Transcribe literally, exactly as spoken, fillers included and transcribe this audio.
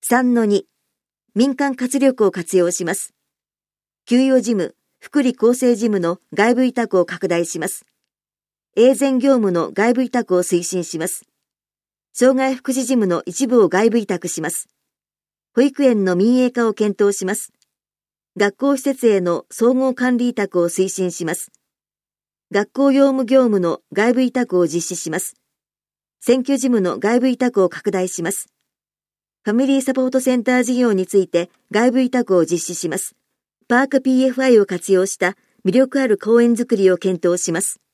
さんのに、民間活力を活用します。給与事務、福利厚生事務の外部委託を拡大します。永全業務の外部委託を推進します。障害福祉事務の一部を外部委託します。保育園の民営化を検討します。学校施設への総合管理委託を推進します。学校用務業務の外部委託を実施します。選挙事務の外部委託を拡大します。ファミリーサポートセンター事業について外部委託を実施します。パーク ピーエフアイ を活用した魅力ある公園づくりを検討します。